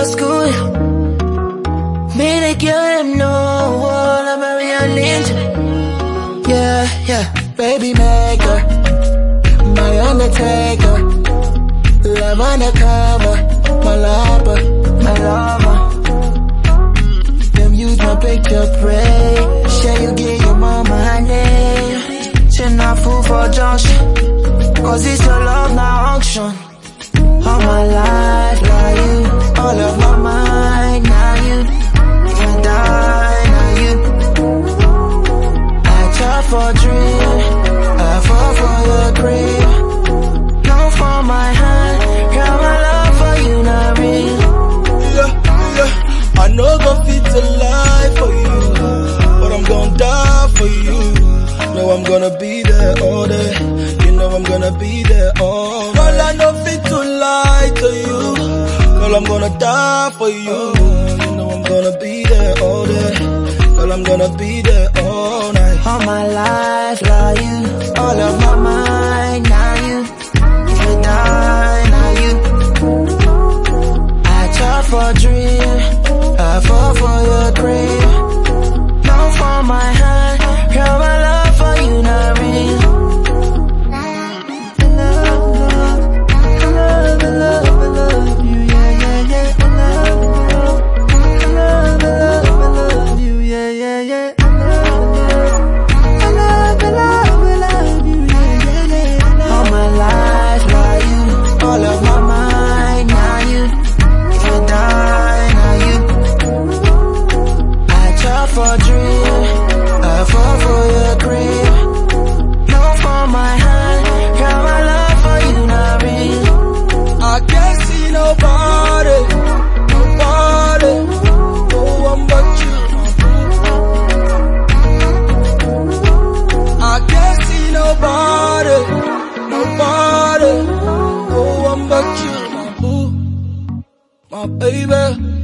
school. Me they give them no wall, I'm very ninja. Yeah, yeah, baby maker, my undertaker, love undercover, my lover, my lover. Them use my picture, pray, share you get your mama her name. She not fool for junction, cause it's your love, not auction. All my life, like you, all of my mind, now you, and now you. I try for a dream, I fall for your cream. No for my hand, girl, my love for you not real. Yeah, yeah, I know gon' fit to lie for you, but I'm gon' die for you. Know I'm gonna be there all day, you know I'm gonna be there all night. Girl, I know fit to lie to you, girl, I'm gonna die for you. You know I'm gonna be there all day, girl, I'm gonna be there all night. All my life, like you, all of my mind, now you, and now you. I try for a dream, I fall for your cream. No for my hand, girl, my love for you not real. For a dream, I fall for your cream. No for my hand, girl, my love for you not real. I can't see nobody, nobody, no one but you. I can't see nobody, nobody, no one but you, my boo, my baby.